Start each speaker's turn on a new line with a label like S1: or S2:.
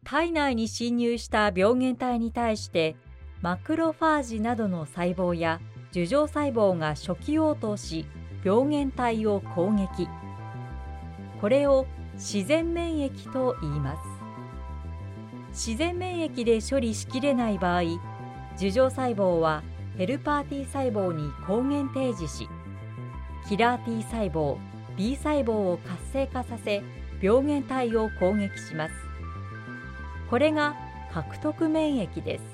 S1: 体内に侵入した病原体に対してマクロファージなどの細胞や樹状細胞が初期応答し、病原体を攻撃。これを自然免疫と言います。自然免疫で処理しきれない場合、樹状細胞はヘルパー T 細胞に抗原提示し、キラー T 細胞、B 細胞を活性化させ、病原体を攻撃します。これが獲得免疫です。